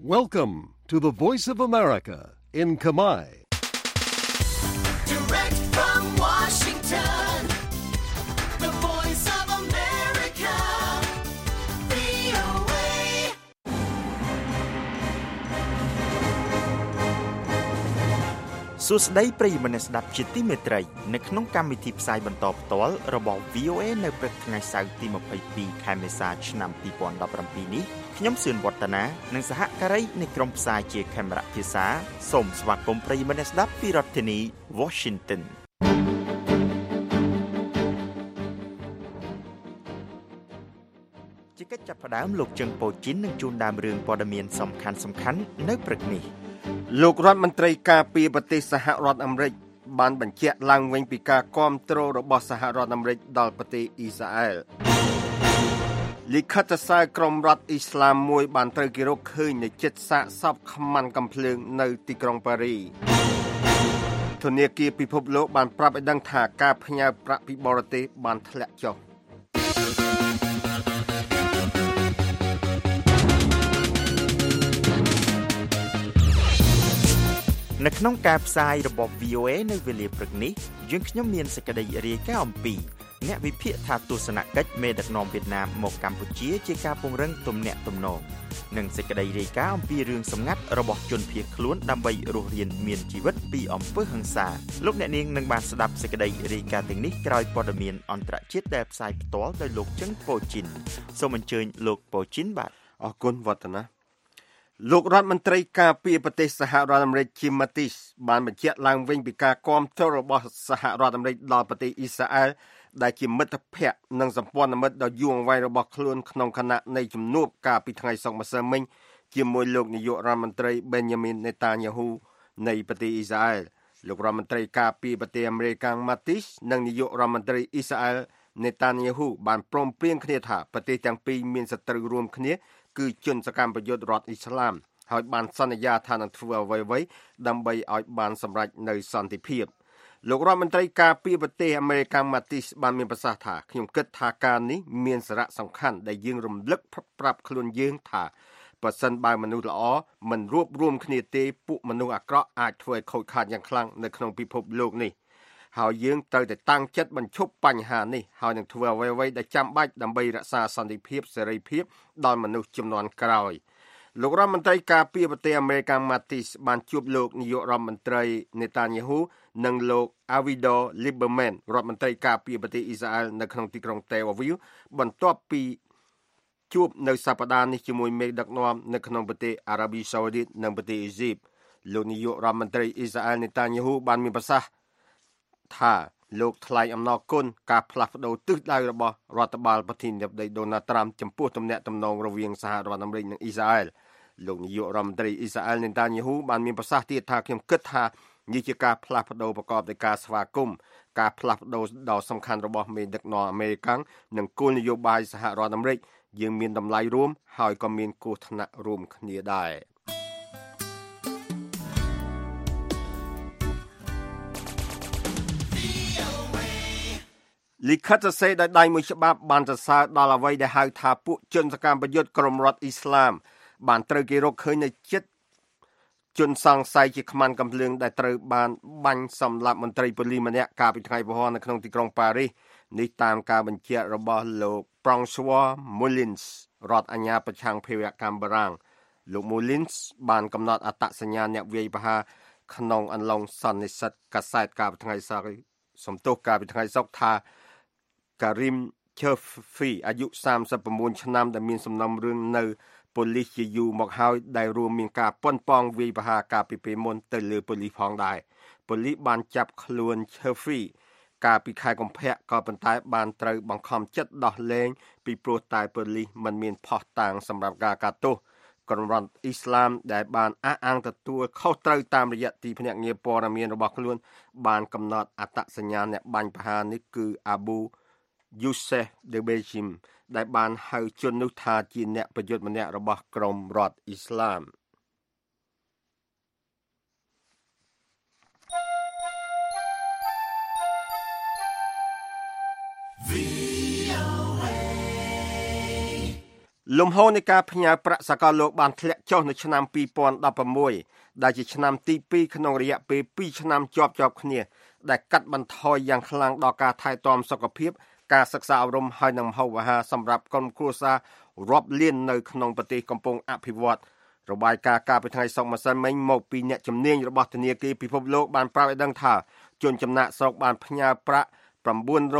Welcome to the Voice of America in Khmer. Direct from Washington, the Voice of America, VOA. សួស្តីប្រិយមិត្តអ្នកស្ដាប់ជាទីមេត្រីនៅក្នុងកម្មវិធីផ្សាយបន្តផ្ទាល់របស់ VOA នៅព្រឹកថ្ងៃសៅរ៍ទី22ខែមេសាឆ្នាំ2017នេះខ្ញុំសឿនវឌ្ឍនានិងសហការីនៃក្រុមផ្សាយជាខេមរៈភាសាសូមស្វាគមន៍ប្រិយមិត្តអ្នកស្ដាប់ពីរដ្ឋធានី Washington ជាកិច្ចចាប់ផ្ដើមលោកជឹងប៉ូជីននឹងជួនដើមរឿងព័ត៌មានសំខាន់ៗនៅព្រឹកនេះលោករដ្ឋមន្ត្រីការពារប្រទេសសហរដ្ឋអាមេរិកបានបញ្ជាក់ឡើងវិញពីការគាំទ្ររបស់សហរដ្ឋអាមេរិកដល់ប្រទេសអ៊ីស្រាអែលលិខិតសារក្រមរដ្ឋអ៊ីស្លាមមួយបានត្រូវគេរកឃើញនៅជិតសាកសពខ្មាន់កំភ្លើងនៅទីក្រុងប៉ារីធនាគារពិភពលោកបានប្រាប់ឲ្យដឹងថាការផ្ញើប្រាក់ពីបរទេសបានធ្លាក់ចុះនៅក្នុងការផ្សាយរបស់ VOA នៅវេលាព្រឹកនេះយើងខ្ញុំមានសេចក្តីរាយការណ៍អំពីអ្នកវិភាគថាទស្សនកិច្ចមេដឹកនាំវៀតណាមមកកម្ពុជាជាការពង្រឹងទំនាក់ទំនងនិងសេចក្តីរាយការណ៍អំពីរឿងសម្ងាត់របស់ជនភៀសខ្លួនដើម្បីរស់រានមានជីវិតពីអំពើហិង្សាលោកអ្នកនាងនឹងបានស្ដាប់សេចក្តីរាយការណ៍ទាំងនេះក្រោយព័ត៌មានអន្តរជាតិដែលផ្សាយផ្ទាល់ដោយលោកជឹងប៉ូជីនសូមអញ្ជើញលោកប៉ូជីនបាទអរគុណវឌ្ឍនាលោករដ្ឋមន្ត្រីការពារប្រទេសសហរដ្ឋអាមេរិក Jim Mattis បានបញ្ជាក់ឡើងវិញពីការគាំទ្ររបស់សហរដ្ឋអាមេរិកដល់ប្រទេសអ៊ីស្រាអែលដែលជាមិត្តភ័ក្តិនិងសម្ព័ន្ធមិត្តដ៏យូរអង្វែងរបស់ខ្លួនក្នុងគណៈនៃជំនួបកាលពីថ្ងៃសុក្រម្សិលមិញជាមួយលោកនាយករដ្ឋមន្ត្រី Benjamin Netanyahu នៃប្រទេសអ៊ីស្រាអែលលោករដ្ឋមន្ត្រីការពារប្រទេសអាមេរិក Mattis និងនាយករដ្ឋមន្ត្រីអ៊ីស្រាអែល Netanyahu បានព្រមព្រៀងគ្នាថាប្រទេសទាំងពីរមានសត្រូវរួមគ្នាគឺជនសកម្មប្រយុទ្ធរដ្ឋអ៊ីស្លាមហើយបានសន្យាថានឹងធ្វើអ្វីៗដើម្បីឲ្យបានសម្រេចនូវសន្តិភាពលោករដ្ឋមន្ត្រីការពារប្រទេសអាមេរិក Mattis បានមានប្រសាសន៍ថាខ្ញុំគិតថាការនេះមានសារៈសំខាន់ដែលយើងរំលឹកប្រាប់ខ្លួនយើងថាបើសិនបើមនុស្សល្អមិនរួបរวมគ្នាទេពួកមនុស្សអាក្រក់អាចធ្វើឲ្យខូចខាតយ៉ាងខ្លាំងនៅក្នុងពិភពលោកនេះហើយយើងត្រូវតែតាំងចិត្តបញ្ឈប់បញ្ហានេះហើយនឹងធ្វើអ្វីៗដែលចាំបាច់ដើម្បីរក្សាសន្តិភាពសេរីភាពដល់មនុស្សជំនាន់ក្រោយលោករដ្ឋមន្ត្រីការពារប្រទេសអាមេរិក Mattis បានជួបលោកនាយករដ្ឋមន្ត្រី Netanyahu និងលោក Avigdor Lieberman រដ្ឋមន្ត្រីការពារប្រទេសអ៊ីស្រាអែលនៅក្នុងទីក្រុង Tel Aviv បន្ទាប់ពីជួបនៅសប្តាហ៍នេះជាមួយមេដឹកនាំនៅក្នុងប្រទេសអារ៉ាប៊ីសាអូឌីតនិងប្រទេសអ៊ីស៊ីបលោកនាយករដ្ឋមន្ត្រីអ៊ីស្រាអែល Netanyahu បានមានប្រសាសន៍ថាលោកថ្លែងអំណរគុណការផ្លាស់ប្ដូរទិសដៅរបស់រដ្ឋបាលប្រធានាធិបតី Donald Trump ចំពោះទំនាក់ទំនងរវាងសហរដ្ឋអាមេរិកនិងអ៊ីស្រាអែលលោកនាយករដ្ឋមន្ត្រីអ៊ីស្រាអែល Netanyahu បានមានប្រសាសន៍ទៀតថាខ្ញុំគិតថានេះជាការផ្លាស់ប្ដូរប្រកបដោយការស្វាគមន៍ការផ្លាស់ប្ដូរដ៏សំខាន់របស់មេដឹកនាំអាមេរិកនិងគោលនយោបាយសហរដ្ឋអាមេរិកយើងមានតម្លៃរួមហើយក៏មានគោលថ្នាក់រួមគ្នាដែរលិខិតសរសេរដោយដៃមួយច្បាប់បានសរសើរដល់អ្វីដែលហៅថាពួកជនសកម្មប្រយុទ្ធក្រមរដ្ឋអ៊ីស្លាមបានត្រូវគេរកឃើញនៅជិតជនសង្ស័យជាខ្មាន់កំភ្លើងដែលត្រូវបានបាញ់សម្លាប់មន្ត្រីប៉ូលីសម្នាក់កាលពីថ្ងៃពហុនៅក្នុងទីក្រុងប៉ារីសនេះតាមការបញ្ជាក់របស់លោក François Molins រដ្ឋអាជ្ញាប្រឆាំងភេរវកម្មបារាំងលោក Molins បានកំណត់អត្តសញ្ញាណអ្នកវាយប្រហារក្នុងអន្លង់សន្និសីទកាសែតកាលពីថ្ងៃសុក្រថាKarim Cherfi អាយុ39ឆ្នាំដែលមានសំណុំរឿងនៅប៉ូលីសជាយូរមកហើយដែលរួមមានការប៉ុនប៉ងវាយប្រហារកាលពីពេលមុនទៅលើប៉ូលីសផងដែរប៉ូលីសបានចាប់ខ្លួន Cherfi កាលពីខែកុម្ភៈក៏ប៉ុន្តែបានត្រូវបង្ខំចិត្តដោះលែងពីព្រោះតែប៉ូលីសមិនមានភស្តុតាងសម្រាប់ការកាត់ទោសក្រុមរដ្ឋអ៊ីស្លាមដែលបានអះអាងទទួលខុសត្រូវតាមរយៈទីភ្នាក់ងារព័ត៌មានរបស់ខ្លួនបានកំណត់អត្តសញ្ញាណអ្នកបាញ់ប្រហារនេះគឺ Abu Youssef Debeshim ដែលបានហៅជននោះថាជាអ្នកប្រយុទ្ធម្នាក់របស់ក្រុមរដ្ឋអ៊ីស្លាមលំហូរនៃការផ្ញើប្រាក់សកលលោកបានធ្លាក់ចុះនៅឆ្នាំ2016ដែលជាឆ្នាំទី2ក្នុងរយៈពេល2ឆ្នាំជាប់គ្នាដែលកាត់បន្ថយយ៉ាងខ្លាំងដល់ការថែទាំសុខភាពការសិក្សាអប់រំហើយនិងម្ហូបអាហារសម្រាប់ក្រុមគ្រួសាររាប់លាននៅក្នុងប្រទេសកំពុងអភិវឌ្ឍរបាយការណ៍កាលពីថ្ងៃសុក្រម្សិលមិញមកពីអ្នកជំនាញរបស់ធនាគារពិភពលោកបានប្រាប់ឲ្យដឹងថាជនចំណាក់ស្រុកបានផ្ញើប្រាក់429,000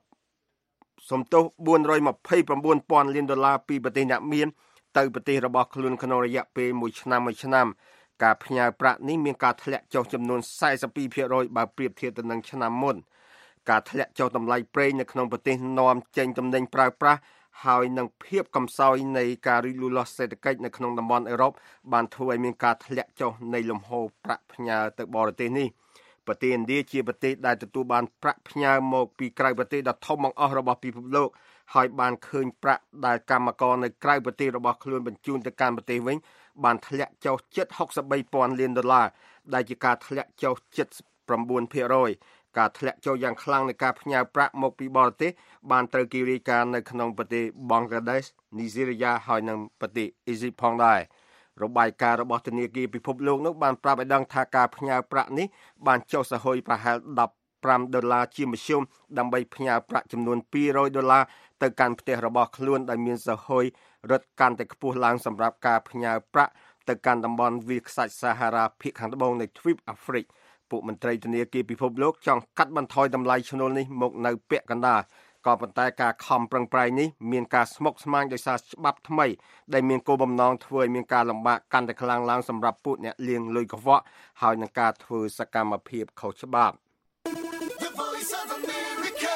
លានដុល្លារពីប្រទេសអ្នកមានទៅប្រទេសរបស់ខ្លួនក្នុងរយៈពេល1ឆ្នាំការផ្ញើប្រាក់នេះមានការធ្លាក់ចុះចំនួន 42% បើប្រៀបធៀបទៅនឹងឆ្នាំមុនការធ្លាក់ចុះតម្លៃប្រេងនៅក្នុងប្រទេសនាំចេញទំនិញប្រើប្រាស់ហើយនឹងភាពកំសោយនៃការរីកលូតលាស់សេដ្ឋកិច្ចនៅក្នុងតំបន់អឺរ៉ុបបានធ្វើឲ្យមានការធ្លាក់ចុះនៃលំហូរប្រាក់ផ្ញើទៅបរទេសនេះប្រទេសឥណ្ឌាជាប្រទេសដែលទទួលបានប្រាក់ផ្ញើមកពីក្រៅប្រទេសដ៏ធំបង្អស់របស់ពិភពលោកហើយបានឃើញប្រាក់ដែលកម្មករនៅក្រៅប្រទេសរបស់ខ្លួនបញ្ជូនទៅកាន់ប្រទេសវិញបានធ្លាក់ចុះជិត 63,000 លានដុល្លារដែលជាការធ្លាក់ចុះ 79%ការធ្លាក់ចុះយ៉ាងខ្លាំងនៃការផ្ញើប្រាក់មកពីបរទេសបានត្រូវគេរាយការណ៍នៅក្នុងប្រទេសបង់ក្លាដេស នីហ្សេរីយ៉ាហើយនិងប្រទេសអ៊ីស៊ីបផងដែររបាយការណ៍របស់ធនាគារពិភពលោកនោះបានប្រាប់ឲ្យដឹងថាការផ្ញើប្រាក់នេះបានចុះសហួយប្រហែល$15ជាមធ្យមដើម្បីផ្ញើប្រាក់ចំនួន$200ទៅកាន់ផ្ទះរបស់ខ្លួនដែលមានសហួយរត់កាន់តែខ្ពស់ឡើងសម្រាប់ការផ្ញើប្រាក់ទៅកាន់តំបន់វាលខ្សាច់សាហារ៉ាភាគខាងត្បូងនៃទ្វីបអាហ្វ្រិកពួកមន្ត្រីធនាគារពិភពលោកចង់កាត់បន្ថយតម្លៃឈ្នួលនេះមកនៅពាក់កណ្ដាលក៏ប៉ុន្តែការខំប្រឹងប្រែងនេះមានការស្មុគស្មាញដោយសារច្បាប់ថ្មីដែលមានគោលបំណងធ្វើឲ្យមានការលំបាកកាន់តែខ្លាំងឡើងសម្រាប់ពួកអ្នកលាងលុយកខ្វក់ហើយនឹងការធ្វើសកម្មភាពខុសច្បាប់ The Voice of America,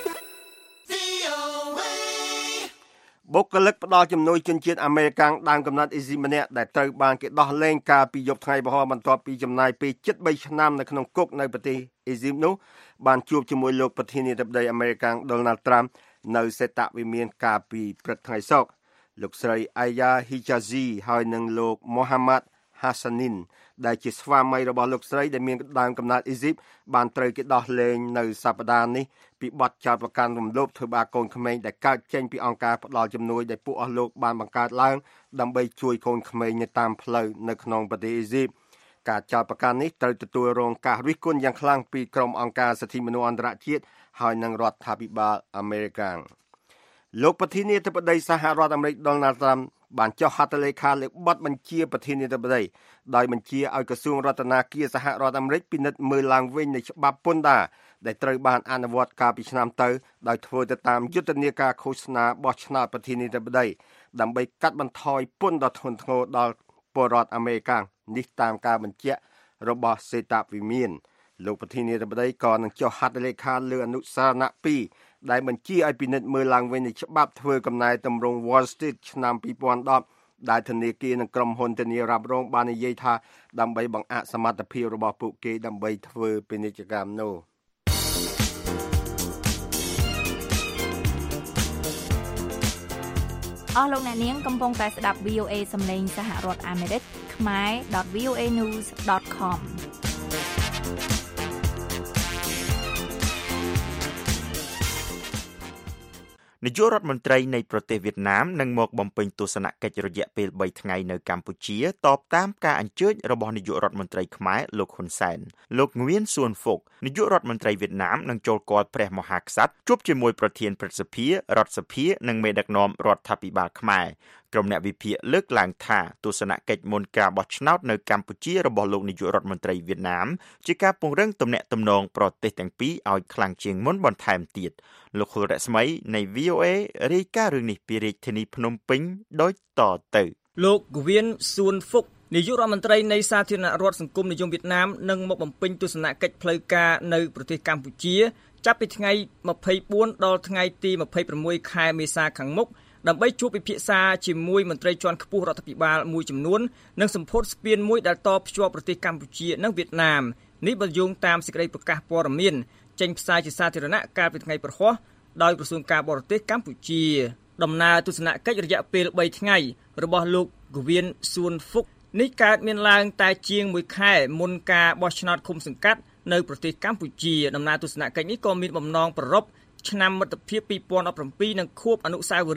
VOA. បុគ្គលិកផ្ដល់ជំនួយជនជាតិអាមេរិកដើមកំណើតអ៊ីស៊ីម្នាក់ដែលត្រូវបានគេដោះលែងកាលពីយប់ថ្ងៃពហុបន្ទាប់ពីចំណាយពេលជិត3ឆ្នាំនៅក្នុងគុកនៅប្រទេសអ៊ីស៊ីបនោះបានជួបជាមួយលោកប្រធានាធិបតីអាមេរិក Donald Trump នៅសេតវិមានកាលពីព្រឹកថ្ងៃសុក្រលោកស្រី Aya Hijazi ហើយនិងលោក Mohammad Hassanin ដែលជាស្វាមីរបស់លោកស្រីដែលមានដើមកំណើតអ៊ីស៊ីបបានត្រូវគេដោះលែងនៅសប្តាហ៍នេះពីបទចោទប្រកាន់រំលោភធ្វើបាបកូនក្មេងដែលកើតចេញពីអង្គការផ្ដល់ជំនួយដែលពួកអស់លោកបានបង្កើតឡើងដើម្បីជួយកូនក្មេងនៅតាមផ្លូវនៅក្នុងប្រទេសអ៊ីស៊ីបការចោទប្រកាន់នេះត្រូវទទួលរងការរិះគន់យ៉ាងខ្លាំងពីក្រុមអង្គការសិទ្ធិមនុស្សអន្តរជាតិហើយនិងរដ្ឋាភិបាលអាមេរិកលោកប្រធានាធិបតីសហរដ្ឋអាមេរិក Donald Trump បានចុះហត្ថលេខាលើបទបញ្ជាប្រធានាធិបតីដោយបញ្ជាឲ្យក្រសួងរដ្ឋាភិបាលសហរដ្ឋអាមេរិកពិនិត្យមើលឡើងវិញនៃច្បាប់ពន្ធដារដែលត្រូវបានអនុវត្តកាលពីឆ្នាំទៅដោយធ្វើទៅតាមយុទ្ធនាការឃោសនាបោះឆ្នោតប្រធានាធិបតីដើម្បីកាត់បន្ថយពន្ធដ៏ធ្ងន់ធ្ងរដល់ពលរដ្ឋអាមេរិកនេះតាមការបញ្ជាក់របស់សេតវិមានលោកប្រធានាធិបតីក៏នឹងចុះហត្ថលេខាលើអនុសារណៈ2ដែលបញ្ជាឲ្យពិនិត្យមើលឡើងវិញនៃច្បាប់ធ្វើកំណែទម្រង់ Wall Street ឆ្នាំ2010ដែលធនាគារនិងក្រុមហ៊ុនធានារ៉ាប់រងបាននិយាយថាដើម្បីបង្អាក់សមត្ថភាពរបស់ពួកគេដើម្បីធ្វើពាណិជ្ជកម្មនោះអស់លោកអ្នកនាងកំពុងតែស្ដាប់ VOA សំឡេងសហរដ្ឋអាមេរិកខ្មែរ.voanews.com នាយករដ្ឋមន្ត្រីនៃប្រទេសវៀតណាមនឹងមកបំពេញទស្សនកិច្ចរយៈពេល3ថ្ងៃនៅកម្ពុជាតបតាមការអញ្ជើញរបស់នាយករដ្ឋមន្ត្រីខ្មែរលោកហ៊ុនសែនលោកងៀនសួនហ្វុកនាយករដ្ឋមន្ត្រីវៀតណាមនឹងចូលគាល់ព្រះមហាក្សត្រជួបជាមួយប្រធានព្រឹទ្ធសភារដ្ឋសភានិងមេដឹកនាំរដ្ឋាភិបាលខ្មែរក្រុមអ្នកវិភាគលើកឡើងថាទស្សនកិច្ចមុនការបោះឆ្នោតនៅកម្ពុជារបស់លោកនាយករដ្ឋមន្ត្រីវៀតណាមជាការពង្រឹងទំនាក់ទំនងប្រទេសទាំងពីរឲ្យខ្លាំងជាងមុនបន្ថែមទៀតលោកខុលរស្មីនៃ VOA រាយការណ៍រឿងនេះពីរាជធានីភ្នំពេញដូចតទៅលោកកវៀនសួនហ្វុកនាយករដ្ឋមន្ត្រីនៃសាធារណរដ្ឋសង្គមនិយមវៀតណាមនឹងមកបំពេញទស្សនកិច្ចផ្លូវការនៅប្រទេសកម្ពុជាចាប់ពីថ្ងៃ24ដល់ថ្ងៃទី26ខែមេសាខាងមុខដើម្បីជួបពិភាក្សាជាមួយមន្ត្រីជាន់ខ្ពស់រដ្ឋាភិបាលមួយចំនួននិងសម្ពោធស្ពានមួយដែលតភ្ជាប់ប្រទេសកម្ពុជានិងវៀតណាមនេះបញ្យោងតាមសេចក្តីប្រកាសព័ត៌មានចេញផ្សាយជាសាធារណៈកាលពីថ្ងៃព្រហស្បតិ៍ដោយក្រសួងការបរទេសកម្ពុជាដំណើរទស្សនកិច្ចរយៈពេល3ថ្ងៃរបស់លោកកវៀនសួនហ្វុកនេះកើតមានឡើងតែជាង1ខែមុនការបោះឆ្នោតឃុំសង្កាត់នៅប្រទេសកម្ពុជាដំណើរទស្សនកិច្ចនេះក៏មានបំណងប្រារព្ធឆ្នាំមិត្តភាព2017និងខួបអនុស្សាវរីយ៍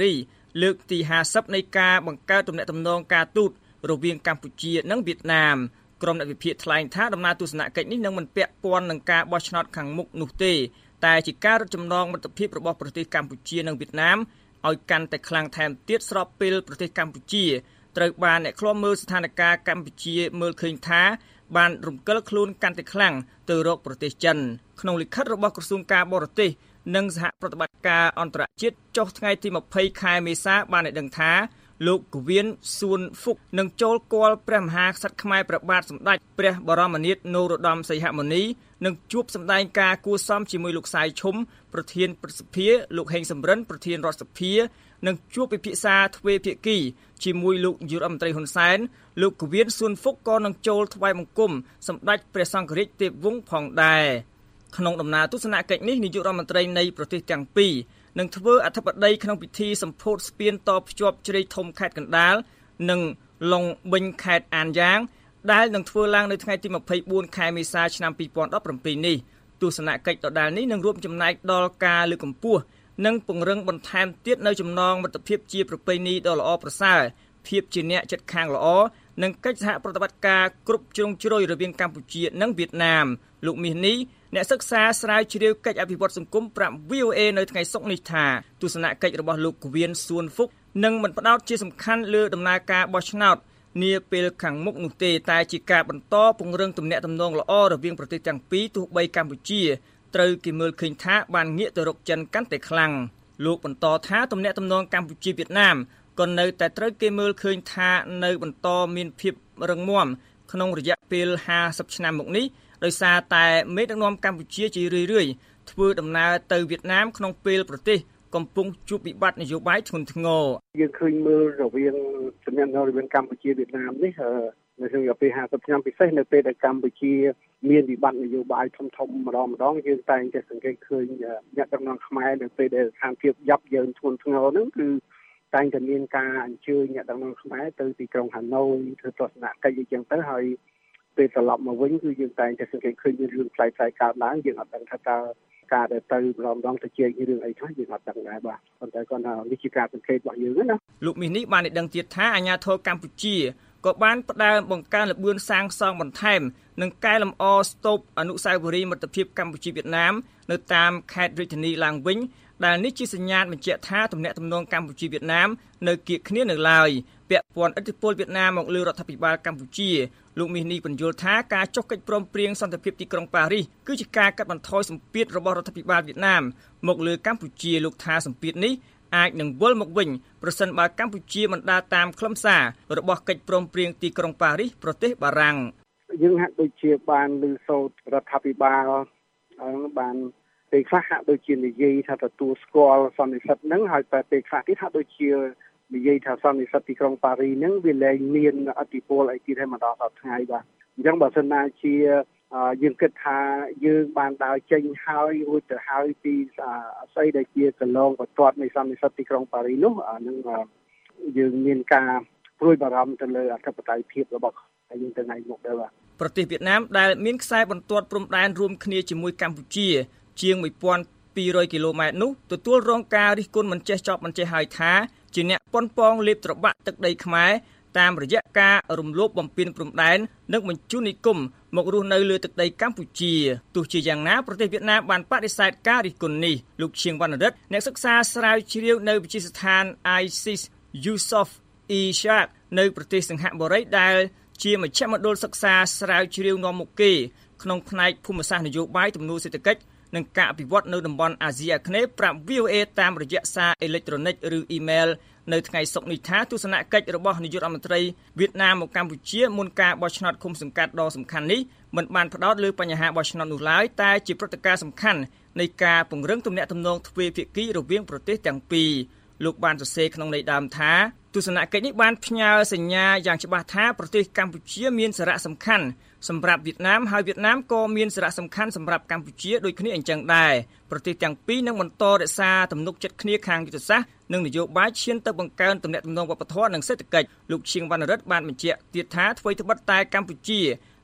លើកទី50នៃការបង្កើតទំនាក់ទំនងការទូតរវាងកម្ពុជានិងវៀតណាមក្រុមអ្នកវិភាគថ្លែងថាដំណើរទស្សនកិច្ចនេះនឹងមិនពាក់ព័ន្ធនឹងការបោះឆ្នោតខាងមុខនោះទេតែជាការរឹតចំណងមិត្តភាពរបស់ប្រទេសកម្ពុជានិងវៀតណាមឲ្យកាន់តែខ្លាំងថែមទៀតស្របពេលប្រទេសកម្ពុជាត្រូវបានអ្នកឃ្លាំមើលស្ថានភាពកម្ពុជាមើលឃើញថាបានរំកិលខ្លួនកាន់តែខ្លាំងទៅរកប្រទេសចិនក្នុងលិខិតរបស់ក្រសួងការបរទេសនិងសហប្រតិបត្តិការអន្តរជាតិចុះថ្ងៃទី20ខែមេសាបានឲ្យដឹងថាលោកកវៀនសួនហ្វុកនឹងចូលគាល់ព្រះមហាក្សត្រខ្មែរព្រះបាទសម្ដេចព្រះបរមនាថនរោត្តមសីហមុនីនឹងជួបសម្ដែងការគួសមជាមួយលោកសាយឈុំប្រធានព្រឹទ្ធសភាលោកហេងសំរិនប្រធានរដ្ឋសភានឹងជួបពិភាក្សាទ្វេភាគីជាមួយលោកនាយករដ្ឋមន្ត្រីហ៊ុនសែនលោកកវៀនសួនហ្វុកក៏នឹងចូលថ្វាយបង្គំសម្ដេចព្រះសង្ឃរាជទេពវង្សផងដែរក្នុងដំណើរទស្សនកិច្ចនេះនាយករដ្ឋមន្ត្រីនៃប្រទេសទាំងពីរនឹងធ្វើអធិបតីក្នុងពិធីសម្ពោធស្ពានតភ្ជាប់ជ្រៃធំខេត្តកណ្ដាលនិងឡុងប៊ិញខេត្តអានយ៉ាងដែលនឹងធ្វើឡើងនៅថ្ងៃទី24ខែមេសាឆ្នាំ2017នេះទស្សនកិច្ចដដែលនេះនឹងរួមចំណែកដល់ការលើកកម្ពស់និងពង្រឹងបន្ថែមទៀតនៅចំណងមិត្តភាពជាប្រពៃណីដ៏ល្អប្រសើរភាពជាអ្នកជិតខាងល្អនិងកិច្ចសហប្រតិបត្តិការគ្រប់ជ្រុងជ្រោយរវាងកម្ពុជានិងវៀតណាមលោកមាសនេះអ្នកសិក្សាស្រាវជ្រាវកិច្ចអភិវឌ្ឍសង្គមប្រាប់ VOA នៅថ្ងៃសុក្រនេះថាទស្សនកិច្ចរបស់លោកកវៀនសួនហ្វុកនឹងមិនផ្ដោតជាសំខាន់លើដំណើរការបោះឆ្នោតនាពេលខាងមុខនោះទេតែជាការបន្តពង្រឹងទំនាក់ទំនងល្អរវាងប្រទេសទាំងពីរទោះបីកម្ពុជាត្រូវគេមើលឃើញថាបានងាកទៅរកចិនកាន់តែខ្លាំងលោកបន្តថាទំនាក់ទំនងកម្ពុជាវៀតណាមក៏នៅតែត្រូវគេមើលឃើញថានៅបន្តមានភាពរឹងមាំក្នុងរយៈពេល50ឆ្នាំមកនេះដោយសារតែមេដឹកនាំកម្ពុជាជារឿយៗធ្វើដំណើរទៅវៀតណាមក្នុងពេលប្រទេសកំពុងជួបវិបត្តិនយោបាយធ្ងន់ធ្ងរយើងឃើញមើលរវាងទំនាក់ទំនងរវាងកម្ពុជាវៀតណាមនេះនៅក្នុងរយៈពេល50ឆ្នាំពិសេសនៅពេលដែលកម្ពុជាមានវិបត្តិនយោបាយធំម្ដងយើងតែងតែសង្កេតឃើញអ្នកដឹកនាំខ្មែរនៅពេលដែលស្ថានភាពយ៉ាប់យ៉ឺនធ្ងន់ធ្ងរហ្នឹងគឺតែងតែមានការអញ្ជើញអ្នកដឹកនាំខ្មែរទៅទីក្រុងហាណូយធ្វើទស្សនកិច្ចអញ្ចឹងទៅហើយពេលត្រឡប់មកវិញគឺយើងតែងតែសង្កេតឃើញមានរឿងផ្លែផ្លែកើតឡើងយើងអត់ដឹងថាតើការដែលទៅម្ដងទៅជែករឿងអីខ្លះយើងអត់ដឹងដែរបាទប៉ុន្តែគាត់ថានេះជាការសង្កេតរបស់យើងណាលោកមាសនេះបានដឹងទៀតថាអាជ្ញាធរកម្ពុជាក៏បានផ្ដើមបង្កើនល្បឿនសាងសង់បន្ថែមនិងកែលម្អស្ទូបអនុស្សាវរីយ៍មិត្តភាពកម្ពុជាវៀតណាមនៅតាមខេត្តរាជធានីឡើងវិញដែលនេះជាសញ្ញាណបញ្ជាក់ថាទំនាក់ទំនងកម្ពុជាវៀតណាមនៅគៀកគ្នានៅឡើយពាក់ព័ន្ធឥទ្ធិពលវៀតណាមមកលើរដ្ឋាភិបាលកម្ពុជាលោកមាសនេះបញ្យល់ថាការចុះកិច្ចព្រមព្រៀងសន្តិភាពទីក្រុងប៉ារីសគឺជាការកាត់បន្ថយសម្ពាធរបស់រដ្ឋាភិបាលវៀតណាមមកលើកម្ពុជាលោកថាសម្ពាធនេះអាចនឹងវិលមកវិញប្រសិនបើកម្ពុជាមិនដើរតាមខ្លឹមសាររបស់កិច្ចព្រមព្រៀងទីក្រុងប៉ារីសប្រទេសបារាំងយើងហាក់ដូចជាបានលើសូត្ររដ្ឋាភិបាលបានពេលខ្លះហាក់ដូចជានិយាយថាទទួលស្គាល់សន្និសីទហ្នឹងហើយតែពេលខ្លះទៀតហាក់ដូចជានិយាយថាសន្និសីទទីក្រុងប៉ារីសហ្នឹងវាលែងមានឥទ្ធិពលអីទៀតហើយមកដល់សប្តាហ៍ថ្ងៃបាទអញ្ចឹងបើសិនណាជាយើងគិតថាយើងបានដើរចេញហើយរួចទៅហើយពីស្អីដែលជាកន្លងបន្ទាត់នៃសន្និសីទទីក្រុងប៉ារីសនោះនឹងយើងមានការព្រួយបារម្ភទៅលើអធិបតេយ្យភាពរបស់យើងទៅថ្ងៃមុខដែរបាទប្រទេសវៀតណាមដែលមានខ្សែបន្ទាត់ព្រំដែនរួមគ្នាជាមួយកម្ពុជាជាង 1200 គីឡូម៉ែត្រនោះទទួលរងការរិះគន់មិនចេះចប់មិនចេះហើយថាជាអ្នកប៉ុនប៉ងលេបត្របាក់ទឹកដីខ្មែរតាមរយៈការរំលោភបំពានព្រំដែននិងបញ្ជូននិគមមករស់នៅលើទឹកដីកម្ពុជាទោះជាយ៉ាងណាប្រទេសវៀតណាមបានបដិសេធការរិះគន់នេះលោកឈៀងវណ្ណរិទ្ធអ្នកសិក្សាស្រាវជ្រាវនៅវិទ្យាស្ថាន ISIS Yusof Ishaq នៅប្រទេសសិង្ហបុរីដែលជាមជ្ឈមណ្ឌលសិក្សាស្រាវជ្រាវនាំមុខគេក្នុងផ្នែកភូមិសាស្ត្រនយោបាយទំនួលសេដ្ឋកិច្ចនិងការអភិវឌ្ឍនៅតំបន់អាស៊ីអាគ្នេយ៍ប្រាប់ VOA តាមរយៈសារអេឡិចត្រូនិកឬអ៊ីមែលនៅថ្ងៃសុក្រនេះថាទស្សនកិច្ចរបស់នាយករដ្ឋមន្ត្រីវៀតណាមមកកម្ពុជាមុនការបោះឆ្នោតឃុំសង្កាត់ដ៏សំខាន់នេះមិនបានផ្ដោតលើបញ្ហាបោះឆ្នោតនោះឡើយតែជាព្រឹត្តិការណ៍សំខាន់នៃការពង្រឹងទំនាក់ទំនងទ្វេភាគីរវាងប្រទេសទាំងពីរលោកបានសរសេរក្នុងន័យដើមថាទស្សនកិច្ចនេះបានផ្ញើសញ្ញាយ៉ាងច្បាស់ថាប្រទេសកម្ពុជាមានសារៈសំខាន់សម្រាប់វៀតណាមហើយវៀតណាមក៏មានសារៈសំខាន់សម្រាប់កម្ពុជាដូចគ្នាអញ្ចឹងដែរប្រទេសទាំងពីរនឹងបន្តរក្សាទំនុកចិត្តគ្នាខាងយុទ្ធសាស្ត្រនិងនយោបាយឈានទៅបង្កើនទំនាក់ទំនងវប្បធម៌និងសេដ្ឋកិច្ចលោកឈៀងវណ្ណរិទ្ធបានបញ្ជាក់ទៀតថាអ្វីត្បិតតែកម្ពុជា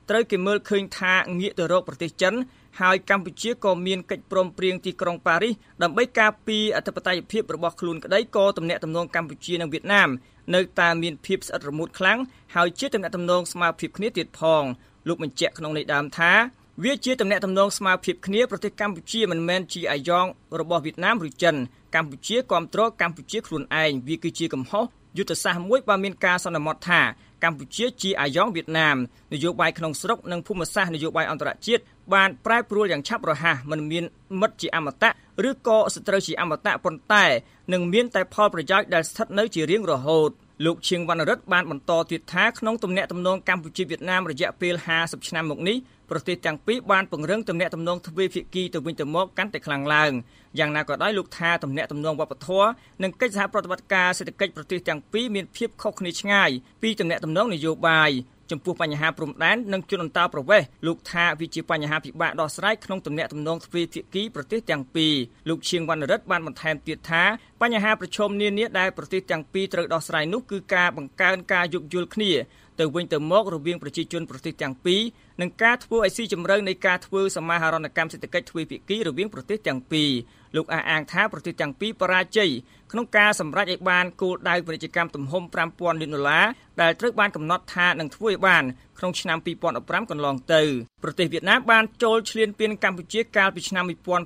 ត្រូវគេមើលឃើញថាងាកទៅរកប្រទេសចិនហើយកម្ពុជាក៏មានកិច្ចព្រមព្រៀងទីក្រុងប៉ារីសដើម្បីការពារអធិបតេយ្យភាពរបស់ខ្លួនក្តីក៏ទំនាក់ទំនងកម្ពុជានិងវៀតណាមនៅតែមានភាពស្អិតរមួតខ្លាំងហើយជាទំនាក់ទំនងស្មើភាពគ្នាទៀតផងលោកបញ្ជាក់ក្នុងន័យដើមថាវាជាទំនាក់ទំនងស្មើភាពគ្នាប្រទេសកម្ពុជាមិនមែនជាអាយ៉ងរបស់វៀតណាមឬចិនកម្ពុជាគាំទ្រកម្ពុជាខ្លួនឯងវាគឺជាកំហុសយុទ្ធសាស្ត្រមួយបើមានការសន្មតថាកម្ពុជាជាអាយ៉ងវៀតណាមនយោបាយក្នុងស្រុកនិងភូមិសាស្ត្រនយោបាយអន្តរជាតិបានប្រែប្រួលយ៉ាងឆាប់រហ័សមិនមានមិត្តជាអមតៈឬក៏សត្រូវជាអមតៈប៉ុន្តែនឹងមានតែផលប្រយោជន៍ដែលស្ថិតនៅជារៀងរហូតលោកឈៀងវណ្ណរិទ្ធបានបន្តទៀតថាក្នុងទំនាក់ទំនងកម្ពុជាវៀតណាមរយៈពេល50ឆ្នាំមកនេះប្រទេសទាំងពីរបានពង្រឹងទំនាក់ទំនងទ្វេភាគីទៅវិញទៅមកកាន់តែខ្លាំងឡើងយ៉ាងណាក៏ដោយលោកថាទំនាក់ទំនងវប្បធម៌និងកិច្ចសហប្រតិបត្តិការសេដ្ឋកិច្ចប្រទេសទាំងពីរមានភាពខុសគ្នាឆ្ងាយពីទំនាក់ទំនងនយោបាយចំពោះបញ្ហាព្រំដែននិងជនអន្តោប្រវេសន៍លោកថាវាជាបញ្ហាពិបាកដោះស្រាយក្នុងទំនាក់ទំនងទ្វេភាគីប្រទេសទាំងពីរលោកឈៀងវណ្ណរិទ្ធបានបន្ថែមទៀតថាបញ្ហាប្រឈមនានាដែលប្រទេសទាំងពីរត្រូវដោះស្រាយនោះគឺការបង្កើនការយោគយល់គ្នាទៅវិញទៅមករវាងប្រជាជនប្រទេសទាំងពីរនិងការធ្វើឲ្យស៊ីជម្រៅនៃការធ្វើសមាហរណកម្មសេដ្ឋកិច្ចទ្វេភាគីរវាងប្រទេសទាំងពីរលោកអះអាងថាប្រទេសទាំងពីរបរាជ័យក្នុងការសម្រេចឲ្យបានគោលដៅពាណិជ្ជកម្មទំហំ$5000 លានដែលត្រូវបានកំណត់ថានឹងធ្វើឲ្យបានក្នុងឆ្នាំ2015កន្លងទៅប្រទេសវៀតណាមបានចូលឈ្លានពានកម្ពុជាកាលពីឆ្នាំ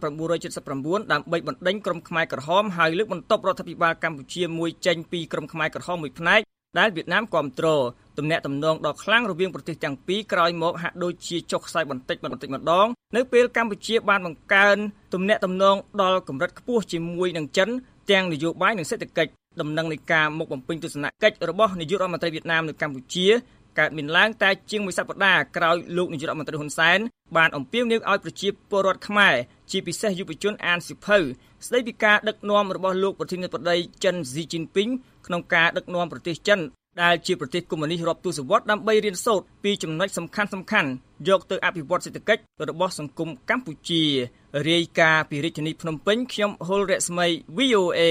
1979ដើម្បីបណ្ដេញក្រុមខ្មែរក្រហមហើយលើកបន្ទប់រដ្ឋាភិបាលកម្ពុជាមួយចេញពីក្រុមខ្មែរក្រហមមួយផ្នែកដែលវៀតណាមគាំទ្រទំនាក់ទំនងដ៏ខ្លាំងរវាងប្រទេសទាំងពីរក្រោយមកហាក់ដូចជាចុះខ្សោយបន្តិចម្ដងនៅពេលកម្ពុជាបានបង្កើនទំនាក់ទំនងដល់កម្រិតខ្ពស់ជាមួយនឹងចិនទាំងនយោបាយនិងសេដ្ឋកិច្ចដំណឹងនៃការមកបំពេញទស្សនកិច្ចរបស់នាយករដ្ឋមន្ត្រីវៀតណាមនៅកម្ពុជាកើតមានឡើងតែជាងមួយសប្តាហ៍ក្រោយលោកនាយករដ្ឋមន្ត្រីហ៊ុនសែនបានអំពាវនាវឲ្យប្រជាពលរដ្ឋខ្មែរជាពិសេសយុវជនអានសៀវភៅស្ដីពីការដឹកនាំរបស់លោកប្រធានាធិបតីចិនស៊ីជីនពីងក្នុងការដឹកនាំប្រទេសចិនដែលជាប្រទេសកុម្មុយនីសរាប់ទសវត្សរ៍ដើម្បីរៀនសូត្រពីចំណុចសំខាន់ៗយកទៅអភិវឌ្ឍសេដ្ឋកិច្ចរបស់សង្គមកម្ពុជារាយការណ៍ពីរាជធានីភ្នំពេញខ្ញុំហុលរស្មី VOA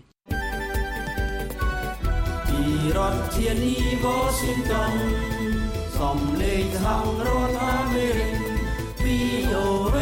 ពីរដ្ឋធានី Washington សំឡេងសហរដ្ឋអាមេរិក VOA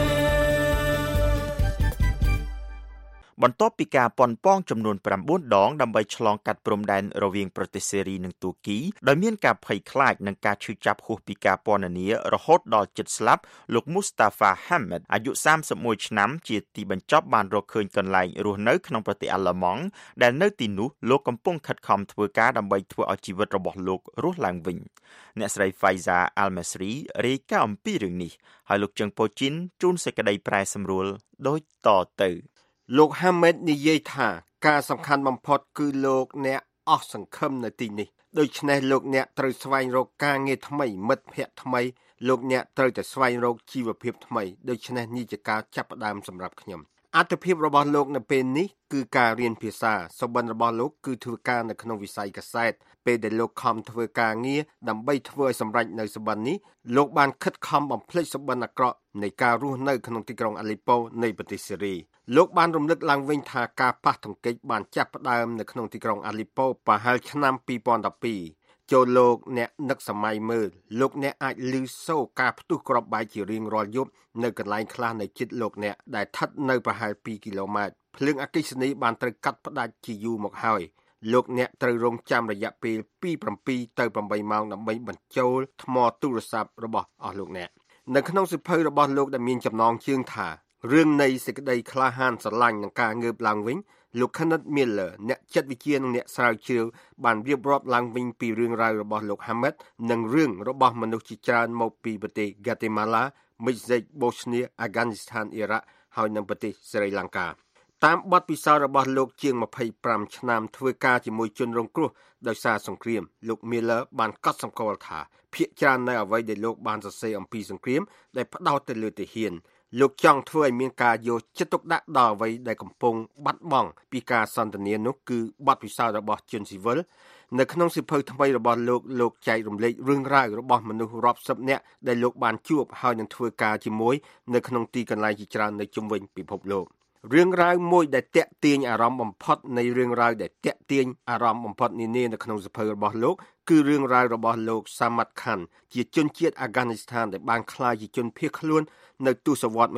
បន្ទាប់ពីការប៉ុនប៉ងចំនួន9ដងដើម្បីឆ្លងកាត់ព្រំដែនរវាងប្រទេសសេរីនិងទូគីដោយមានការភ័យខ្លាចនិងការឈឺចាប់ហួសពីការពណ៌នារហូតដល់ជិតស្លាប់លោក Mustafa Hamid អាយុ31ឆ្នាំជាទីបញ្ចប់បានរកឃើញកន្លែងរស់នៅក្នុងប្រទេសអាល្លឺម៉ង់ដែលនៅទីនោះលោកកំពុងខិតខំធ្វើការដើម្បីធ្វើឲ្យជីវិតរបស់លោករស់ឡើងវិញអ្នកស្រី Faiza Al-Masri រាយការណ៍អំពីរឿងនេះហើយលោកជើងប៉ូជីនជូនសេចក្តីប្រែសម្រួលដូចតទៅលោកហាមេតនិយាយថាការសំខាន់បំផុតគឺលោកអ្នកអស់សង្ឃឹមនៅទីនេះដូច្នេះលោកអ្នកត្រូវស្វែងរកការងារថ្មីមិត្តភ័ក្តិថ្មីលោកអ្នកត្រូវតែស្វែងរកជីវភាពថ្មីដូច្នេះនេះជាការចាប់ផ្ដើមសម្រាប់ខ្ញុំអត្ថភាពរបស់លោកនៅពេលនេះគឺការរៀនភាសាសុបិនរបស់លោកគឺធ្វើការនៅក្នុងវិស័យកសិកម្មពេលដែលលោកខំធ្វើការងារដើម្បីធ្វើឲ្យសម្រេចនៅសុបិននេះលោកបានខិតខំបំភ្លេចសុបិនអាក្រក់នៃការរស់នៅក្នុងទីក្រុងអាឡេប៉ូនៃប្រទេសសេរីលោកបានរំលឹកឡើងវិញថាការប៉ះទង្គិចបានចាប់ផ្ដើមនៅក្នុងទីក្រុងអាឡេប៉ូប្រហែលឆ្នាំ2012ចូលលោកអ្នកនឹកសម័យមើលលោកអ្នកអាចឮសូរការផ្ទុះគ្រាប់បែកជារៀងរាល់យប់នៅកន្លែងខ្លះនៅជិតលោកអ្នកដែលស្ថិតនៅប្រហែល2គីឡូម៉ែត្រភ្លើងអគ្គិសនីបានត្រូវកាត់ផ្ដាច់ជាយូរមកហើយលោកអ្នកត្រូវរងចាំរយៈពេលពី7ទៅ8ម៉ោងដើម្បីបញ្ចូលថ្មទូរស័ព្ទរបស់អស់លោកអ្នកនៅក្នុងសៀវភៅរបស់លោកដែលមានចំណងជើងថារឿងនៃសេចក្តីក្លាហានស្រឡាញ់និងការងើបឡើងវិញលោក Kenneth Miller អ្នកចិត្តវិទ្យានិងអ្នកស្រាវជ្រាវបានរៀបរាប់ឡើងវិញពីរឿងរ៉ាវរបស់លោក Hamid និងរឿងរបស់មនុស្សជាច្រើនមកពីប្រទេស Guatemala, Mexico, Bosnia, Afghanistan, Iraq ហើយនិងប្រទេសស្រីលង្កាតាមបទពិសោធន៍របស់លោកជាង25ឆ្នាំធ្វើការជាមួយជនរងគ្រោះដោយសារសង្គ្រាមលោក Miller បានកត់សម្គាល់ថាភាគច្រើននៅអ្វីដែលលោកបានសរសេរអំពីសង្គ្រាមដែលផ្ដោតទៅលើទាហានលោកចង់ធ្វើឲ្យមានការយកចិត្តទុកដាក់ដល់អ្វីដែលកំពុងបាត់បង់ពីការសន្ទនានោះគឺបទពិសោធន៍របស់ជនស៊ីវិលនៅក្នុងសៀវភៅថ្មីរបស់លោកចែករំលែករឿងរ៉ាវរបស់មនុស្សរាប់សិបនាក់ដែលលោកបានជួបហើយនឹងធ្វើការជាមួយនៅក្នុងទីកន្លែងជាច្រើននៅជុំវិញពិភពលោករឿងរ៉ាវមួយដែលទាក់ទាញអារម្មណ៍បំផុតនៃរឿងរ៉ាវដែលទាក់ទាញអារម្មណ៍បំផុតនានានៅក្នុងសភៅរបស់លោកគឺរឿងរ៉ាវរបស់លោក Samad Khan ជាជនជាតិអាហ្គានីស្ថានដែលបានក្លាយជាជនភៀសខ្លួននៅទសវត្សរ៍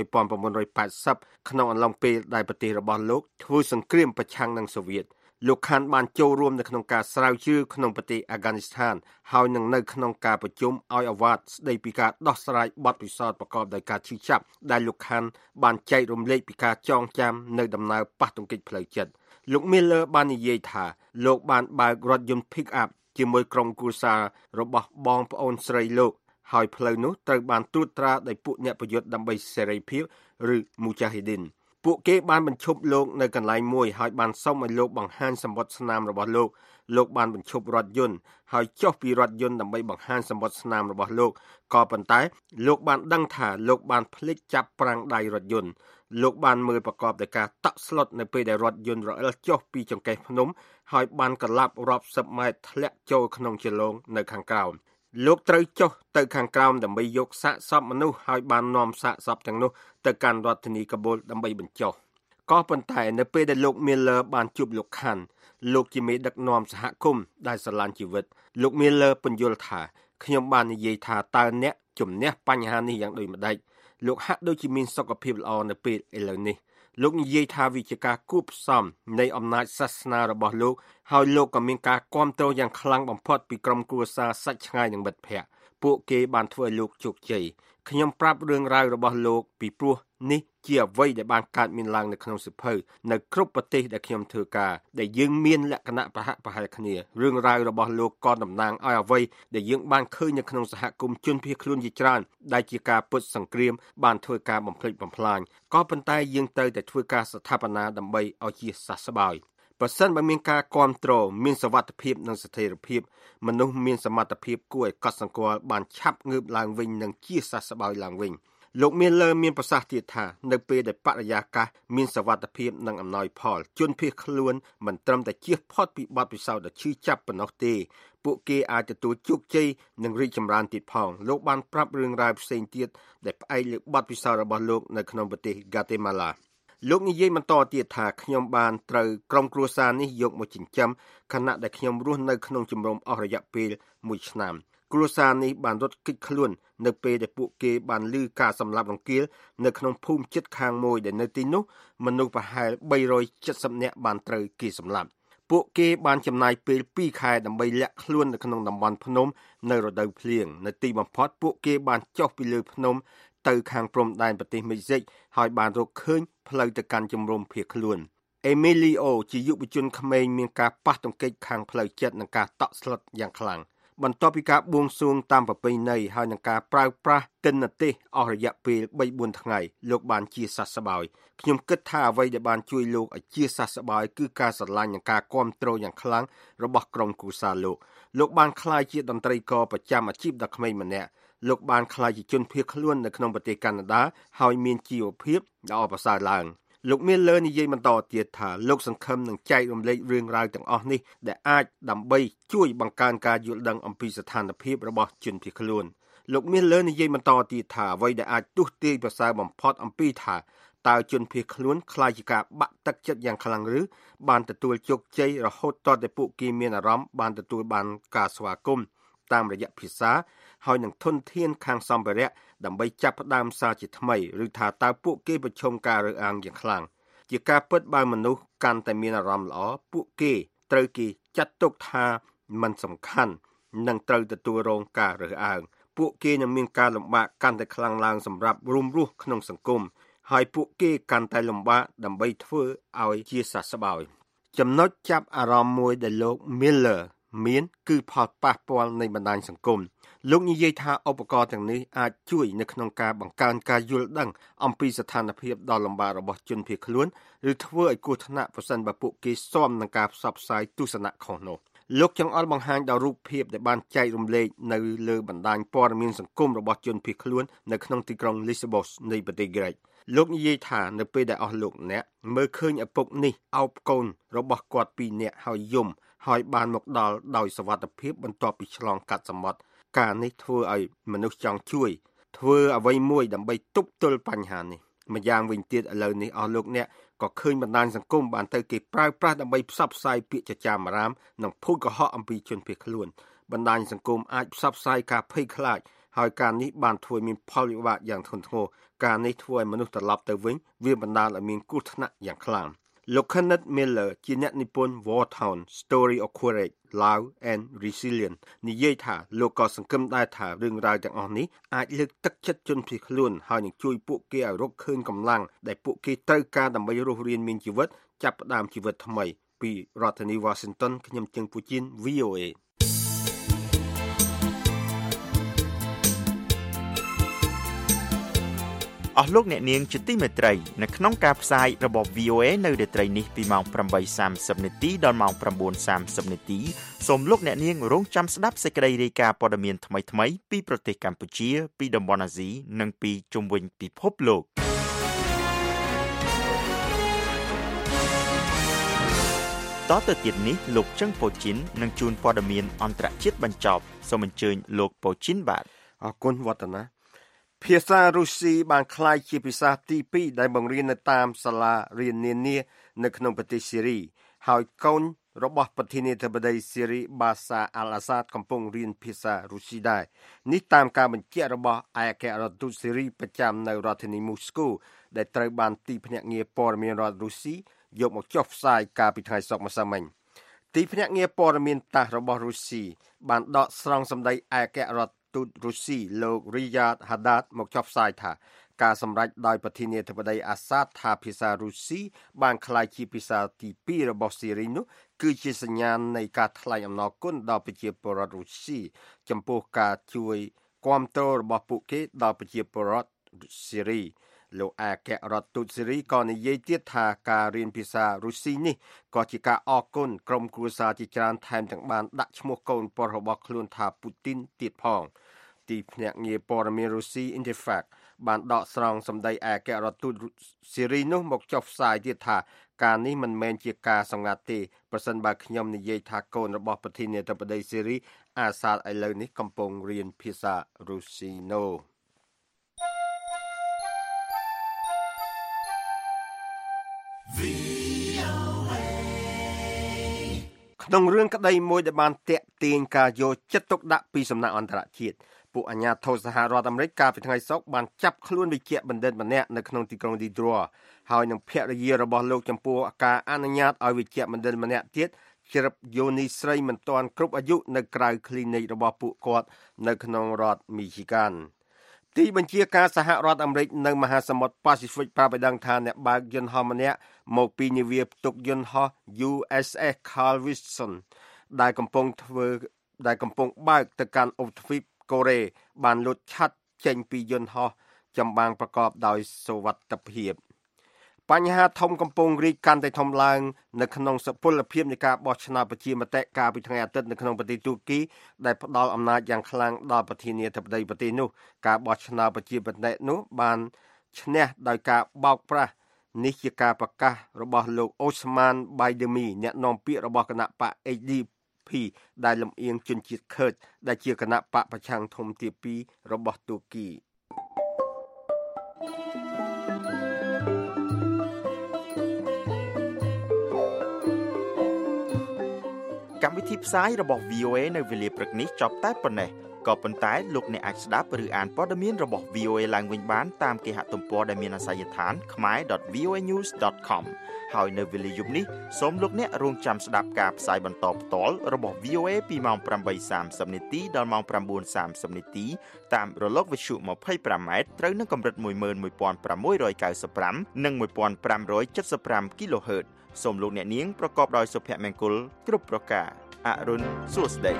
1980ក្នុងអំឡុងពេលដែលប្រទេសរបស់លោកធ្វើសង្គ្រាមប្រឆាំងនឹងសូវៀតលោក Khan បានចូលរួមនៅក្នុងការស្រាវជ្រាវក្នុងប្រទេសអាហ្គានីស្ថានហើយនឹងនៅក្នុងការប្រជុំឲ្យអាវ៉ាតស្ដីពីការដោះស្រាយបទពិសោធន៍ប្រកបដោយការឈឺចាប់ដែលលោក Khan បានចែករំលែកពីការចងចាំនៅដំណើរប៉ះទង្គិចផ្លូវចិត្តលោក Miller បាននិយាយថាលោកបានបើករថយន្ត pick up ជាមួយក្រុមគ្រួសាររបស់បងប្អូនស្រីលោកហើយផ្លូវនោះត្រូវបានត្រួតត្រាដោយពួកអ្នកប្រយុទ្ធដើម្បីសេរីភាពឬ Mujahideen ពួកគេបានបញ្ឈប់លោកនៅកន្លែងមួយហើយបានសុំឲ្យលោកបង្ហាញសម្បត្តិស្នាមរបស់លោកបានបញ្ឈប់រថយន្តហើយចុះពីរថយន្តដើម្បីបង្ហាញសម្បត្តិស្នាមរបស់លោកក៏ប៉ុន្តែលោកបានដឹងថាលោកបានភ្លេចចាប់ប្រាំងដៃរថយន្តលោកបានមើលប្រកបដោយការតក់ស្លុតនៅពេលដែលរថយន្តរអិលចុះពីចង្កេះភ្នំហើយបានកន្លាប់រាប់សិបម៉ែត្រធ្លាក់ចូលក្នុងជលងនៅខាងក្រោមលោកត្រូវចុះទៅខាងក្រោមដើម្បីយកសាកសពមនុស្សហើយបាននាំសាកសពទាំងនោះទៅកាន់រដ្ឋធានីកាបូលដើម្បីបញ្ចុះក៏ប៉ុន្តែនៅពេលដែលលោក Miller បានជួបលោក Khan លោកជាមេដឹកនាំសហគមន៍ដែលស្រឡាញ់ជីវិតលោក Miller ពន្យល់ថាខ្ញុំបាននិយាយថាតើអ្នកជំនះបញ្ហានេះយ៉ាងដូចម្តេចលោកហាក់ដូចជាមានសុខភាពល្អនៅពេលឥឡូវនេះលោកនិយាយថាវាជាការគួបផ្សំនៃអំណាចសាសនារបស់លោកហើយលោកក៏មានការគាំទ្រយ៉ាងខ្លាំងបំផុតពីក្រុមគ្រួសារសាច់ឆ្ងាយនិងមិត្តភ័ក្តិពួកគេបានធ្វើឲ្យលោកជោគជ័យខ្ញុំប្រាប់រឿងរ៉ាវរបស់លោកពីព្រោះនេះជាអ្វីដែលបានកើតមានឡើងនៅក្នុងសៀវភៅនៅគ្រប់ប្រទេសដែលខ្ញុំធ្វើការដែលយើងមានលក្ខណៈប្រហាក់ប្រហែលគ្នារឿងរ៉ាវរបស់លោកក៏តំណាងឲ្យអ្វីដែលយើងបានឃើញនៅក្នុងសហគមន៍ជនភៀសខ្លួនជាច្រើនដែលជាការពុតសង្គ្រាមបានធ្វើការបំផ្លិចបំផ្លាញក៏ប៉ុន្តែយើងត្រូវតែធ្វើការស្ថាបនាដើម្បីឲ្យជាសះស្បើយប្រសិនបើមានការគ្រប់គ្រងមានសុវត្ថិភាពនិងស្ថិរភាពមនុស្សមានសមត្ថភាពគួរឲ្យកត់សម្គាល់បានឆាប់ងើបឡើងវិញនិងជាសះស្បើយឡើងវិញលោក Miller មានប្រសាសន៍ទៀតថានៅពេលដែលបរិយាកាសមានសុវត្ថិភាពនិងអំណោយផលជនភៀសខ្លួនមិនត្រឹមតែជៀសផុតពីបទពិសោធន៍ដ៏ឈឺចាប់ប៉ុណ្ណោះទេពួកគេអាចទទួលជោគជ័យនិងរីកចម្រើនទៀតផងលោកបានប្រាប់រឿងរ៉ាវផ្សេងទៀតដែលផ្អែកលើបទពិសោធន៍របស់លោកនៅក្នុងប្រទេស Guatemalaលោកនិយាយបន្តទៀតថាខ្ញុំបានត្រូវក្រុមគ្រួសារនេះយកមកចិញ្ចឹមខណៈដែលខ្ញុំរស់នៅក្នុងជំរំអស់រយៈពេល1ឆ្នាំគ្រួសារនេះបានរត់គេចខ្លួននៅពេលដែលពួកគេបានឮការសម្លាប់រង្គាលនៅក្នុងភូមិជិតខាងមួយដែលនៅទីនោះមនុស្សប្រហែល370នាក់បានត្រូវគេសម្លាប់ពួកគេបានចំណាយពេល2ខែដើម្បីលាក់ខ្លួននៅក្នុងតំបន់ភ្នំនៅរដូវភ្លៀងនៅទីបំផុតពួកគេបានចុះពីលើភ្នំទៅខាងព្រំដែនប្រទេសមេស៊ីកហើយបានរកឃើញផ្លូវទៅកាន់ជំរំភៀសខ្លួនអេមីលីអូជាយុវជនក្មេងមានការប៉ះទង្គិចខាងផ្លូវចិត្តនិងការតក់ស្លុតយ៉ាងខ្លាំងបន្ទាប់ពីការបួងសួងតាមប្រពៃណីហើយនឹងការប្រើប្រាស់ទិន្នទេសអស់រយៈពេល 3-4 ថ្ងៃលោកបានជាសះស្បើយខ្ញុំគិតថាអ្វីដែលបានជួយលោកឲ្យជាសះស្បើយគឺការស្រឡាញ់និងការគាំទ្រយ៉ាងខ្លាំងរបស់ក្រុមគ្រួសារលោកបានក្លាយជាតន្ត្រីករប្រចាំអាជីពដ៏ក្មេងម្នាក់លោកបានក្លាយជាជនភៀសខ្លួននៅក្នុងប្រទេសកាណាដាហើយមានជីវភាពល្អប្រសើរឡើងលោក Miller និយាយបន្តទៀតថាលោកសង្ឃឹមនឹងចែករំលែករឿងរ៉ាវទាំងអស់នេះដែលអាចដើម្បីជួយបង្កើនការយល់ដឹងអំពីស្ថានភាពរបស់ជនភៀសខ្លួនលោក Miller និយាយបន្តទៀតថាអ្វីដែលអាចទស្សន៍ទាយប្រសើរបំផុតអំពីថាតើជនភៀសខ្លួនខ្លាចជាការបាក់ទឹកចិត្តយ៉ាងខ្លាំងឬបានទទួលជោគជ័យរហូតតតែពួកគេមានអារម្មណ៍បានទទួលបានការស្វាគមន៍តាមរយៈភាសាហើយនឹងធនធានខាងសម្ភារៈដើម្បីចាប់ផ្ដើមសារជាថ្មីឬថាតើពួកគេប្រឈមការរើសអើងយ៉ាងខ្លាំងជាការពិតបើមនុស្សកាន់តែមានអារម្មណ៍ល្អពួកគេត្រូវគេចាត់ទុកថាมันសំខាន់និងត្រូវទទួលរងការរើសអើងពួកគេនឹងមានការលំបាកកាន់តែខ្លាំងឡើងសម្រាប់រួមរស់ក្នុងសង្គមហើយពួកគេកាន់តែលំបាកដើម្បីធ្វើឲ្យជាសះស្បើយចំណុចចាប់អារម្មណ៍មួយដែលលោក Miller មានគឺផលប៉ះពាល់នៃបណ្ដាញសង្គមលោកនិយាយថាឧបករណ៍ទាំងនេះអាចជួយនៅក្នុងការបង្កើនការយល់ដឹងអំពីស្ថានភាពដ៏លំបាករបស់ជនភៀសខ្លួនឬធ្វើឲ្យគ្រោះថ្នាក់ប្រសិនបើពួកគេស៊ាំនឹងការផ្សព្វផ្សាយទស្សនៈខុសនោះលោកចង្អុលបង្ហាញដល់រូបភាពដែលបានចែករំលែកនៅលើបណ្ដាញព័ត៌មានសង្គមរបស់ជនភៀសខ្លួននៅក្នុងទីក្រុង Lisbon នៃប្រទេសក្រិកលោកនិយាយថានៅពេលដែលអស់លោកអ្នកមើលឃើញឪពុកនេះអោបកូនរបស់គាត់2នាក់ហើយយំហើយបានមកដល់ដោយសុវត្ថិភាពបន្ទាប់ពីឆ្លងកាត់សមុទ្រការនេះធ្វើឲ្យមនុស្សចង់ជួយធ្វើអ្វីមួយដើម្បីទប់ទល់បញ្ហានេះម្យ៉ាងវិញទៀតឥឡូវនេះអស់លោកអ្នកក៏ឃើញបណ្ដាញសង្គមបានទៅគេប្រើប្រាស់ដើម្បីផ្សព្វផ្សាយពាក្យចចាមអារាមនិងភូតកុហកអំពីជនភៀសខ្លួនបណ្ដាញសង្គមអាចផ្សព្វផ្សាយការភ័យខ្លាចហើយការនេះបានធ្វើមានផលវិបាកយ៉ាងធ្ងន់ធ្ងរការនេះធ្វើឲ្យមនុស្សត្រឡប់ទៅវិញវាបណ្ដាលឲ្យមានគ្រោះថ្នាក់យ៉ាងខ្លាំងលោក Kenneth Miller ជាអ្នកនិពន្ធ War Town Story of Courage, Love and Resilience និយាយថាលោកក៏សង្ឃឹមដែរថារឿងរ៉ាវទាំងអស់នេះអាចលើកទឹកចិត្តជនភៀសខ្លួនហើយនឹងជួយពួកគេឲ្យរកឃើញកម្លាំងដែលពួកគេត្រូវការដើម្បីរស់រានមានជីវិតចាប់ផ្ដើមជីវិតថ្មីពីរដ្ឋធានី Washington ខ្ញុំជើងពូជីន VOA អស់លោកអ្នកនាងជាទីមេត្រីនៅក្នុងការផ្សាយរបស់ VOA នៅរាត្រីនេះពីម៉ោង 8:30 នាទីដល់ម៉ោង 9:30 នាទីសូមលោកអ្នកនាងរងចាំស្ដាប់សេចក្តីរាយការណ៍ព័ត៌មានថ្មីៗពីប្រទេសកម្ពុជាពីតំបន់អាស៊ីនិងពីជុំវិញពិភពលោកតទៅទៀតនេះលោកជឹងពូជីននឹងជួនព័ត៌មានអន្តរជាតិបញ្ចប់សូមអញ្ជើញលោកពូជីនបាទអរគុណវឌ្ឍនាភាសារុស្ស៊ីបានក្លាយជាភាសាទី2ដែលបង្រៀននៅតាមសាលារៀននានានៅក្នុងប្រទេសស៊ីរីហើយកូនរបស់ប្រធានាធិបតីស៊ីរីបាសាអាល់អាសាដកំពុងរៀនភាសារុស្ស៊ីដែរនេះតាមការបញ្ជាក់របស់ឯកអគ្គរដ្ឋទូតស៊ីរីប្រចាំនៅរដ្ឋធានីមូស្គូដែលត្រូវបានទីភ្នាក់ងារព័ត៌មានរដ្ឋរុស្ស៊ីយកមកចុះផ្សាយកាលពីថ្ងៃសុក្រម្សិលមិញទីភ្នាក់ងារព័ត៌មានតាសរបស់រុស្ស៊ីបានដកស្រង់សម្ដីឯកអគ្គរដ្ឋទូតរុស្ស៊ីលោក Riyad Haddad មកចុះផ្សាយថាការសម្រេចដោយប្រធានាធិបតីអាសាដថាភាសារុស្ស៊ីបានក្លាយជាភាសាទី2របស់ស៊ីរីនោះគឺជាសញ្ញាណនៃការថ្លែងអំណរគុណដល់ប្រជាពលរដ្ឋរុស្ស៊ីចំពោះការជួយគាំទ្ររបស់ពួកគេដល់ប្រជាពលរដ្ឋស៊ីរីលោកអគ្គរដ្ឋទូតស៊ីរីក៏និយាយទៀតថាការរៀនភាសារុស្ស៊ីនេះក៏ជាការអរគុណក្រុមគ្រួសារជាច្រើនថែមទាំងបានដាក់ឈ្មោះកូនប្រុសរបស់ខ្លួនថាពូទីនទៀតផងទីភ្នាក់ងារព័ត៌មានរុស្ស៊ី Interfax បានដកស្រង់សម្ដីឯកអគ្គរដ្ឋទូតស៊ីរីនោះមកចុះផ្សាយទៀតថាការនេះមិនមែនជាការសម្ងាត់ទេប្រសិនបើខ្ញុំនិយាយថាកូនរបស់ប្រធានាធិបតីស៊ីរីអាសាដឥឡូវនេះកំពុងរៀនភាសារុស្ស៊ីនោះក្នុងរឿងក្តីមួយដែលបានតាក់ទាញការយកចិត្តទុកដាក់ពីសំណាក់អន្តរជាតិពួកអាជ្ញាធរសហរដ្ឋអាមេរិកកាលពីថ្ងៃសុក្របានចាប់ខ្លួនវិជ្ជបណ្ឌិតម្នាក់នៅក្នុងទីក្រុង Detroit ហើយនឹងភរិយារបស់លោកចំពោះការអនុញ្ញាតឲ្យវិជ្ជបណ្ឌិតម្នាក់ទៀតជ្រាបយោនីស្រីមិនទាន់គ្រប់អាយុនៅក្រៅ clinic របស់ពួកគាត់នៅក្នុងរដ្ឋ Michigan ទីបញ្ជាការសហរដ្ឋអាមេរិកនៅមហាសមុទ្រប៉ាស៊ីហ្វិកប្រាប់ឲ្យដឹងថាអ្នកបើកយន្តហោះម្នាក់មកពីនាវាផ្ទុកយន្តហោះ USS Carl Vinson ដែលកំពុងបើកទៅកាន់ឧបទ្វីបកូរ៉េបានលួចឆាត់ចេញពីយន្តហោះចម្បាំងប្រកបដោយសុវត្ថិភាពបញ្ហាធំកំពុងរីកកាន់តែធំឡើងនៅក្នុងសុពលភាពនៃការបោះឆ្នោតប្រជាមតិកាលពីថ្ងៃអាទិត្យនៅក្នុងប្រទេសទូគីដែលផ្ដល់អំណាចយ៉ាងខ្លាំងដល់ប្រធានាធិបតីប្រទេសនោះការបោះឆ្នោតប្រជាមតិនោះបានឈ្នះដោយការបោកប្រាស់នេះជាការប្រកាសរបស់លោក Osman Baydemi អ្នកនាំពាក្យរបស់គណៈបក HDP ដែលលំអៀងជនជាតិខឺដដែលជាគណៈបកប្រឆាំងធំទី2របស់ទូគីកម្មវិធីផ្សាយរបស់ VOA នៅវេលាព្រឹកនេះចប់តែប៉ុណ្ណេះក៏ប៉ុន្តែលោកអ្នកអាចស្ដាប់ឬអានព័ត៌មានរបស់ VOA ឡើងវិញបានតាមគេហទំព័រដែលមានអាសយដ្ឋាន khmer.voanews.com ហើយនៅវេលាយប់នេះសូមលោកអ្នករងចាំស្ដាប់ការផ្សាយបន្តផ្ទាល់របស់ VOA ពីម៉ោង 8:30 នាទីដល់ម៉ោង 9:30 នាទីតាមរលកវិទ្យុ 25m ត្រូវនឹងកម្រិត 11695 និង 1575 kHz សូមលោកអ្នកនាងប្រកបដោយសុភមង្គលគ្រប់ប្រការអរុនសួស្តី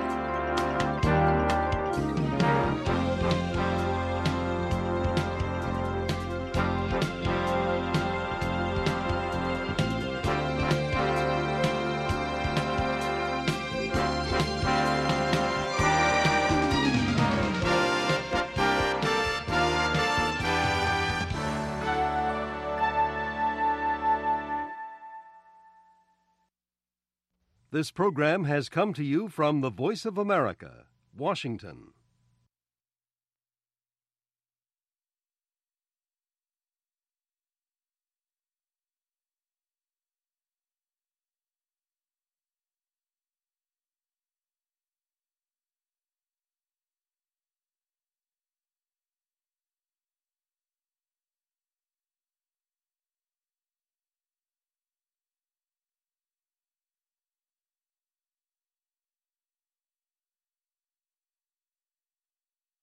This program has come to you from the Voice of America, Washington.